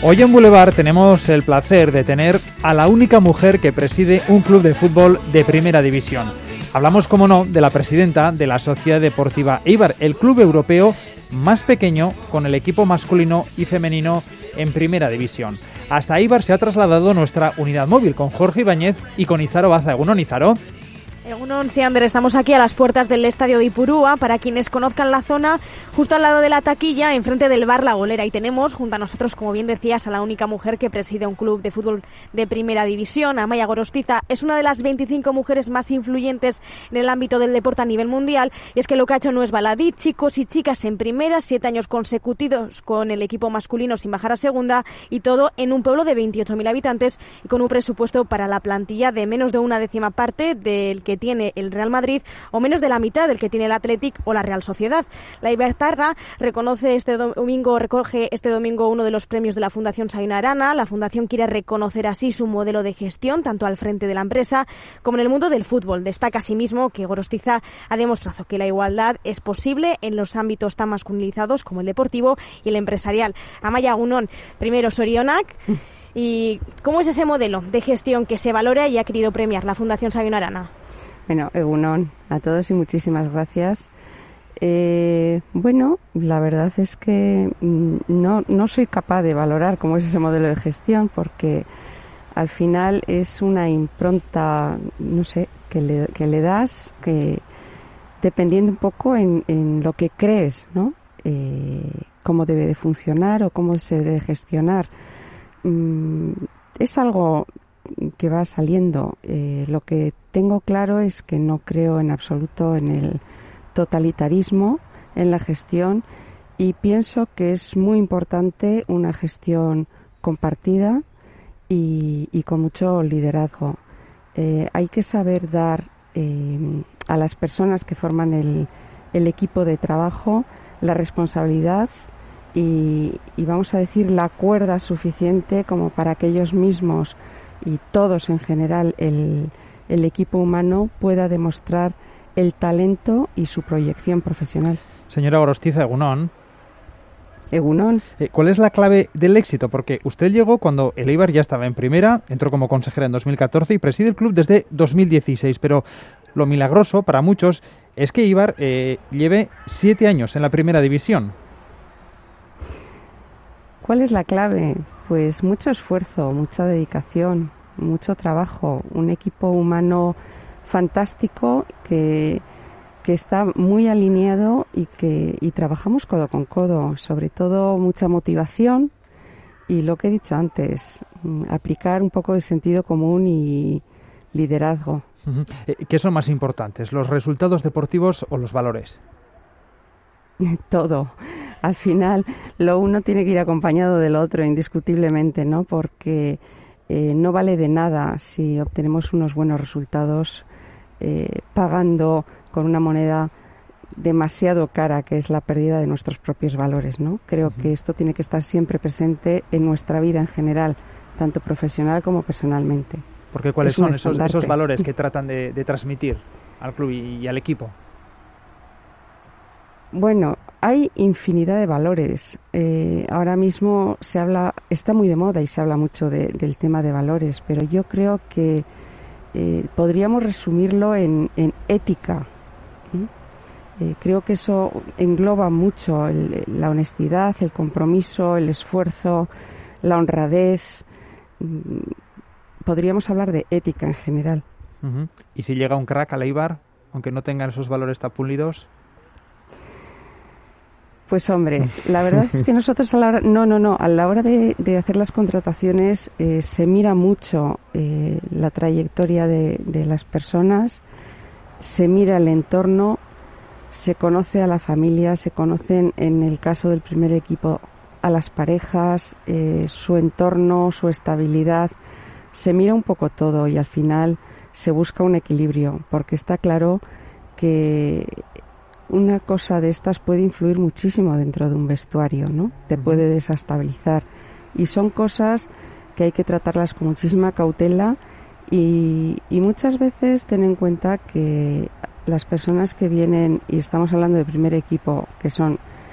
Hoy en Boulevard tenemos el placer de tener a la única mujer que preside un club de fútbol de primera división. Hablamos, como no, de la presidenta de la Sociedad Deportiva Eibar, el club europeo más pequeño con el equipo masculino y femenino en primera división. Hasta Eibar se ha trasladado nuestra unidad móvil con Jorge Ibáñez y con Izaro Baza. ¿Egunon, Izaro? Egunon, sí, Ander, estamos aquí a las puertas del estadio de Ipurúa. Para quienes conozcan la zona, justo al lado de la taquilla, enfrente del bar La Golera. Y tenemos junto a nosotros, como bien decías, a la única mujer que preside un club de fútbol de primera división, Amaia Gorostiza. Es una de las 25 mujeres más influyentes en el ámbito del deporte a nivel mundial. Y es que lo que ha hecho no es baladí, chicos y chicas en primera, 7 años consecutivos con el equipo masculino sin bajar a segunda, y todo en un pueblo de 28.000 habitantes y con un presupuesto para la plantilla de menos de una décima parte del que tiene el Real Madrid o menos de la mitad del que tiene el Athletic o la Real Sociedad. La Ibertarra recoge este domingo uno de los premios de la Fundación Sayona Arana. La Fundación quiere reconocer así su modelo de gestión, tanto al frente de la empresa como en el mundo del fútbol. Destaca asimismo que Gorostiza ha demostrado que la igualdad es posible en los ámbitos tan masculinizados como el deportivo y el empresarial. Amaia, egunon, primero Sorionak. ¿Y cómo es ese modelo de gestión que se valora y ha querido premiar la Fundación Sayona Arana? Bueno, egunon a todos y muchísimas gracias. Bueno, la verdad es que no soy capaz de valorar cómo es ese modelo de gestión, porque al final es una impronta, no sé, que le das, que dependiendo un poco en lo que crees, ¿no? Cómo debe de funcionar o cómo se debe gestionar. Es algo que va saliendo. Lo que tengo claro es que no creo en absoluto en el totalitarismo en la gestión, y pienso que es muy importante una gestión compartida y con mucho liderazgo. Hay que saber dar a las personas que forman el equipo de trabajo la responsabilidad y vamos a decir la cuerda suficiente como para que ellos mismos y todos en general el equipo humano pueda demostrar el talento y su proyección profesional. Señora Gorostiza, egunon. Egunon. ¿Cuál es la clave del éxito? Porque usted llegó cuando el Eibar ya estaba en primera, entró como consejera en 2014 y preside el club desde 2016, pero lo milagroso para muchos es que Eibar lleve 7 años en la primera división. ¿Cuál es la clave? Pues mucho esfuerzo, mucha dedicación, mucho trabajo, un equipo humano fantástico que está muy alineado y trabajamos codo con codo, sobre todo mucha motivación y lo que he dicho antes, aplicar un poco de sentido común y liderazgo. ¿Qué son más importantes, los resultados deportivos o los valores? Todo. Al final, lo uno tiene que ir acompañado del otro, indiscutiblemente, ¿no? Porque no vale de nada si obtenemos unos buenos resultados pagando con una moneda demasiado cara, que es la pérdida de nuestros propios valores, ¿no? Creo que esto tiene que estar siempre presente en nuestra vida en general, tanto profesional como personalmente. Porque ¿cuáles son esos valores que tratan de transmitir al club y al equipo? Bueno, hay infinidad de valores. Ahora mismo está muy de moda y se habla mucho del tema de valores, pero yo creo que podríamos resumirlo en ética. Creo que eso engloba mucho la honestidad, el compromiso, el esfuerzo, la honradez. Podríamos hablar de ética en general. ¿Y si llega un crack al Eibar, aunque no tengan esos valores tan pulidos? Pues hombre, la verdad es que nosotros a la hora de hacer las contrataciones se mira mucho la trayectoria de las personas, se mira el entorno, se conoce a la familia, se conocen en el caso del primer equipo a las parejas, su entorno, su estabilidad, se mira un poco todo y al final se busca un equilibrio, porque está claro que una cosa de estas puede influir muchísimo dentro de un vestuario, ¿no? Te puede desestabilizar. Y son cosas que hay que tratarlas con muchísima cautela y muchas veces ten en cuenta que las personas que vienen, y estamos hablando de primer equipo, que son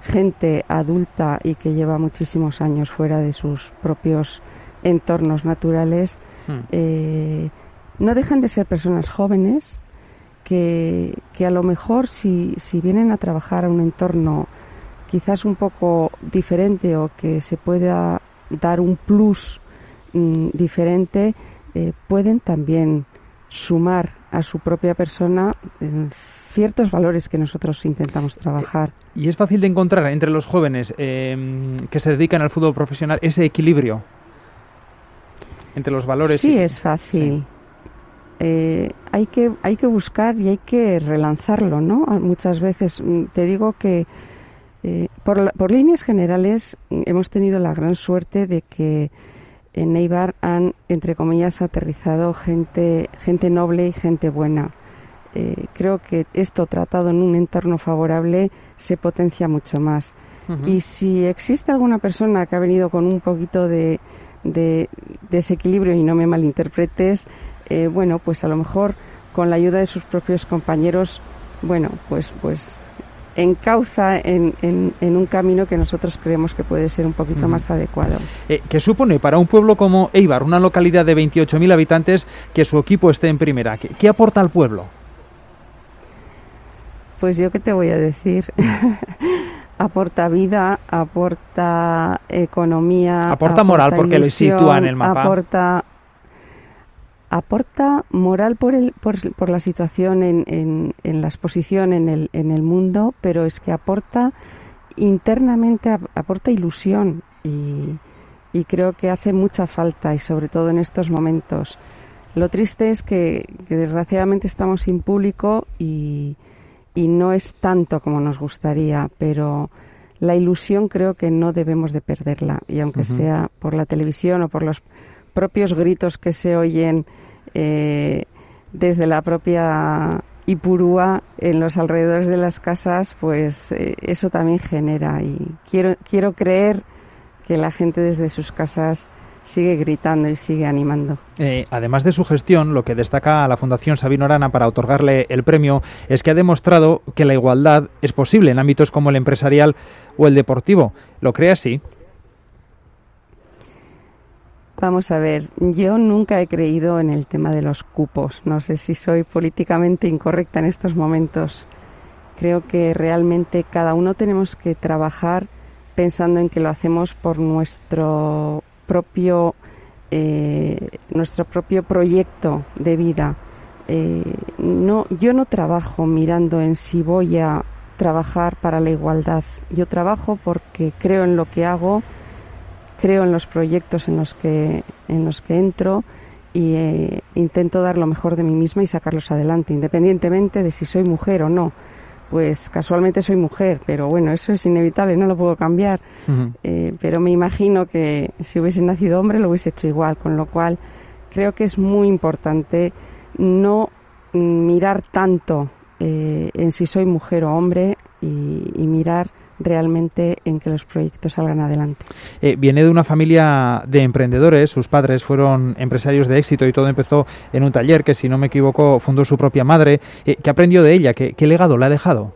gente adulta y que lleva muchísimos años fuera de sus propios entornos naturales, no dejan de ser personas jóvenes que a lo mejor si vienen a trabajar a un entorno quizás un poco diferente o que se pueda dar un plus diferente, pueden también sumar a su propia persona ciertos valores que nosotros intentamos trabajar. Y es fácil de encontrar entre los jóvenes que se dedican al fútbol profesional ese equilibrio entre los valores. Sí, es fácil. Sí. Hay que buscar y hay que relanzarlo, ¿no? Muchas veces te digo que por líneas generales hemos tenido la gran suerte de que en Eibar han, entre comillas, aterrizado gente noble y gente buena. Creo que esto tratado en un entorno favorable se potencia mucho más. Uh-huh. Y si existe alguna persona que ha venido con un poquito de desequilibrio, y no me malinterpretes, bueno, pues a lo mejor con la ayuda de sus propios compañeros, bueno, pues encauza en un camino que nosotros creemos que puede ser un poquito más adecuado. ¿Qué supone para un pueblo como Eibar, una localidad de 28.000 habitantes, que su equipo esté en primera? ¿Qué aporta al pueblo? Pues yo qué te voy a decir. Aporta vida, aporta economía, aporta moral porque le sitúa en el mapa. Aporta moral por la situación en la exposición en el mundo, pero es que aporta internamente, aporta ilusión y creo que hace mucha falta, y sobre todo en estos momentos. Lo triste es que desgraciadamente estamos sin público y no es tanto como nos gustaría, pero la ilusión creo que no debemos de perderla, y aunque sea por la televisión o por los propios gritos que se oyen desde la propia Ipurúa en los alrededores de las casas, pues eso también genera, y quiero creer que la gente desde sus casas sigue gritando y sigue animando. Además de su gestión, lo que destaca la Fundación Sabino Arana para otorgarle el premio es que ha demostrado que la igualdad es posible en ámbitos como el empresarial o el deportivo. ¿Lo cree así? Vamos a ver, yo nunca he creído en el tema de los cupos. No sé si soy políticamente incorrecta en estos momentos. Creo que realmente cada uno tenemos que trabajar pensando en que lo hacemos por nuestro propio proyecto de vida. Yo no trabajo mirando en si voy a trabajar para la igualdad. Yo trabajo porque creo en lo que hago, creo en los proyectos en los que entro y intento dar lo mejor de mí misma y sacarlos adelante, independientemente de si soy mujer o no. Pues casualmente soy mujer, pero bueno, eso es inevitable, no lo puedo cambiar. Uh-huh. Pero me imagino que si hubiese nacido hombre lo hubiese hecho igual, con lo cual creo que es muy importante no mirar tanto en si soy mujer o hombre y mirar realmente en que los proyectos salgan adelante. Viene de una familia de emprendedores, sus padres fueron empresarios de éxito y todo empezó en un taller que, si no me equivoco, fundó su propia madre. ¿Qué aprendió de ella? ¿Qué legado le ha dejado?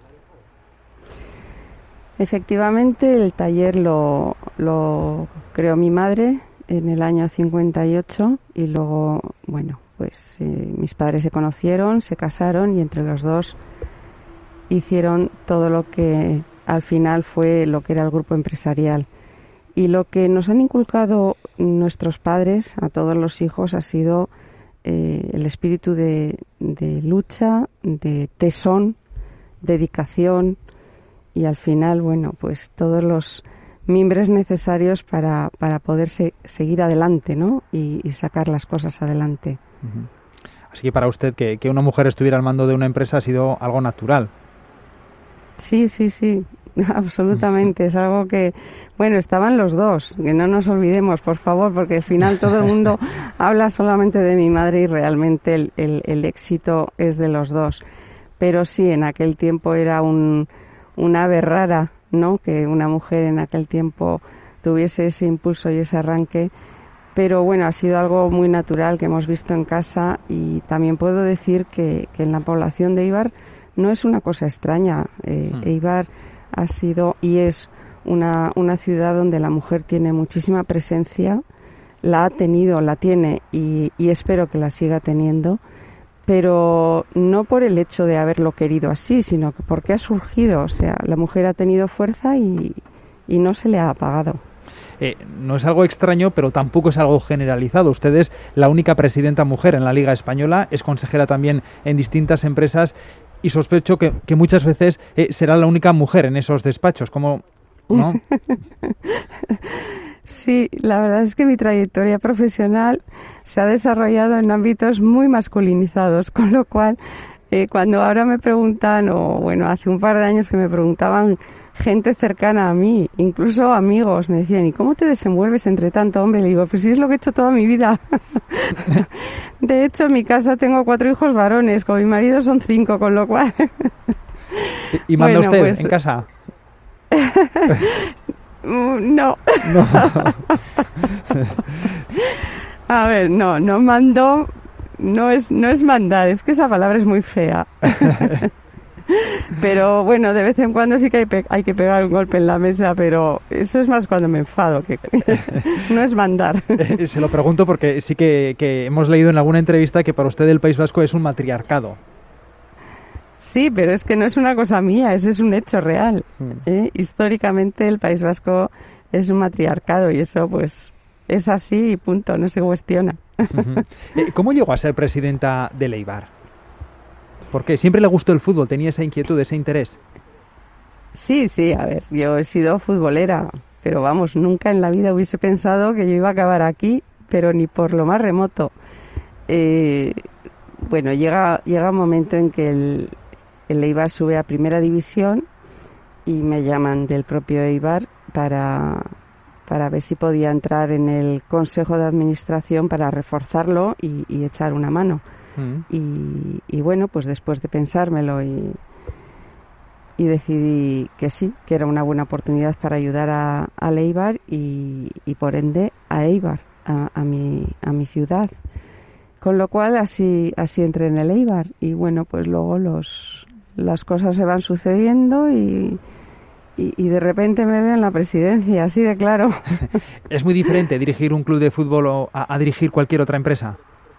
Efectivamente, el taller lo creó mi madre en el año 58 y luego, bueno, pues mis padres se conocieron, se casaron y entre los dos hicieron todo lo que al final fue lo que era el grupo empresarial. Y lo que nos han inculcado nuestros padres a todos los hijos ha sido el espíritu de lucha, de tesón, dedicación y al final, bueno, pues todos los mimbres necesarios para poder seguir adelante, ¿no? Y sacar las cosas adelante. Uh-huh. Así que para usted que una mujer estuviera al mando de una empresa ha sido algo natural. Sí, absolutamente. Es algo que, bueno, estaban los dos, que no nos olvidemos, por favor, porque al final todo el mundo habla solamente de mi madre y realmente el éxito es de los dos. Pero sí, en aquel tiempo era una ave rara, ¿no? Que una mujer en aquel tiempo tuviese ese impulso y ese arranque. Pero bueno, ha sido algo muy natural que hemos visto en casa y también puedo decir que en la población de Eibar no es una cosa extraña. Eibar ha sido y es una ciudad donde la mujer tiene muchísima presencia, la ha tenido, la tiene y espero que la siga teniendo, pero no por el hecho de haberlo querido así, sino que porque ha surgido, o sea, la mujer ha tenido fuerza y no se le ha apagado. No es algo extraño, pero tampoco es algo generalizado. Usted es la única presidenta mujer en la Liga Española, es consejera también en distintas empresas y sospecho que muchas veces será la única mujer en esos despachos, ¿no? Sí, la verdad es que mi trayectoria profesional se ha desarrollado en ámbitos muy masculinizados, con lo cual cuando ahora me preguntan, hace un par de años que me preguntaban gente cercana a mí, incluso amigos, me decían, ¿y cómo te desenvuelves entre tanto hombre? Le digo, pues sí, es lo que he hecho toda mi vida. De hecho, en mi casa tengo 4 hijos varones, con mi marido son 5, con lo cual... ¿Y manda usted en casa? No. A ver, no mando, no es mandar, es que esa palabra es muy fea. Pero bueno, de vez en cuando sí que hay que pegar un golpe en la mesa, pero eso es más cuando me enfado, que no es mandar. Se lo pregunto porque sí que hemos leído en alguna entrevista que para usted el País Vasco es un matriarcado. Sí, pero es que no es una cosa mía, ese es un hecho real. Históricamente el País Vasco es un matriarcado y eso pues es así y punto, no se cuestiona. ¿Cómo llegó a ser presidenta del Eibar? ¿Por qué? ¿Siempre le gustó el fútbol? ¿Tenía esa inquietud, ese interés? Sí, a ver, yo he sido futbolera, pero vamos, nunca en la vida hubiese pensado que yo iba a acabar aquí, pero ni por lo más remoto. Bueno, llega un momento en que el Eibar sube a Primera División y me llaman del propio Eibar para ver si podía entrar en el Consejo de Administración para reforzarlo y echar una mano. Y bueno, pues después de pensármelo y decidí que sí, que era una buena oportunidad para ayudar a Eibar y por ende a Eibar, a mi ciudad. Con lo cual así entré en el Eibar y bueno, pues luego las cosas se van sucediendo y de repente me veo en la presidencia, así de claro. ¿Es muy diferente dirigir un club de fútbol a dirigir cualquier otra empresa?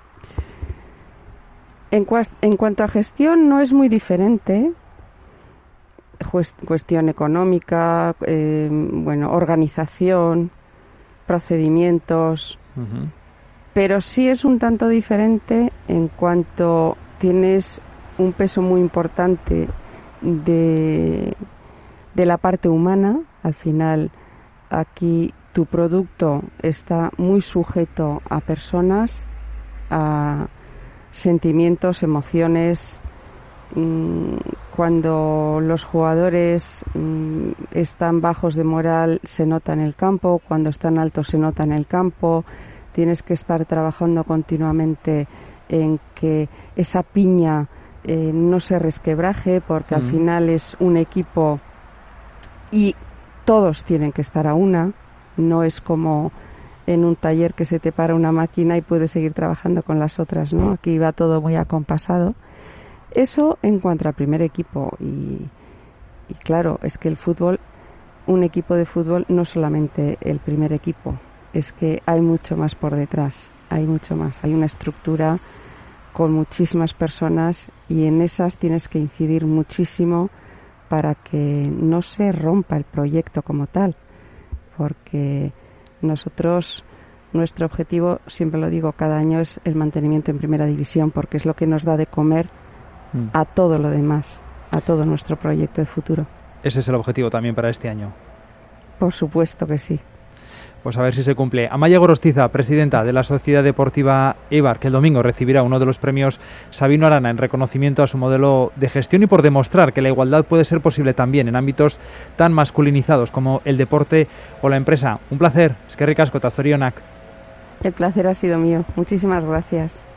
En cuanto a gestión no es muy diferente, cuestión económica, organización, procedimientos, pero sí es un tanto diferente en cuanto tienes un peso muy importante de la parte humana. Al final aquí tu producto está muy sujeto a personas, a sentimientos, emociones. Cuando los jugadores están bajos de moral se nota en el campo, cuando están altos se nota en el campo. Tienes que estar trabajando continuamente en que esa piña no se resquebraje, porque al final es un equipo y todos tienen que estar a una. No es como en un taller que se te para una máquina y puedes seguir trabajando con las otras, ¿no? Aquí va todo muy acompasado. Eso en cuanto al primer equipo. Y claro, es que el fútbol, un equipo de fútbol, no solamente el primer equipo, es que hay mucho más por detrás, hay mucho más. Hay una estructura con muchísimas personas y en esas tienes que incidir muchísimo para que no se rompa el proyecto como tal, porque nuestro objetivo, siempre lo digo cada año, es el mantenimiento en Primera División, porque es lo que nos da de comer a todo lo demás, a todo nuestro proyecto de futuro. Ese es el objetivo también para este año. Por supuesto que sí. Pues a ver si se cumple. Amaya Gorostiza, presidenta de la Sociedad Deportiva Eibar, que el domingo recibirá uno de los premios Sabino Arana en reconocimiento a su modelo de gestión y por demostrar que la igualdad puede ser posible también en ámbitos tan masculinizados como el deporte o la empresa. Un placer. Eskerrik asko, eta zorionak. El placer ha sido mío. Muchísimas gracias.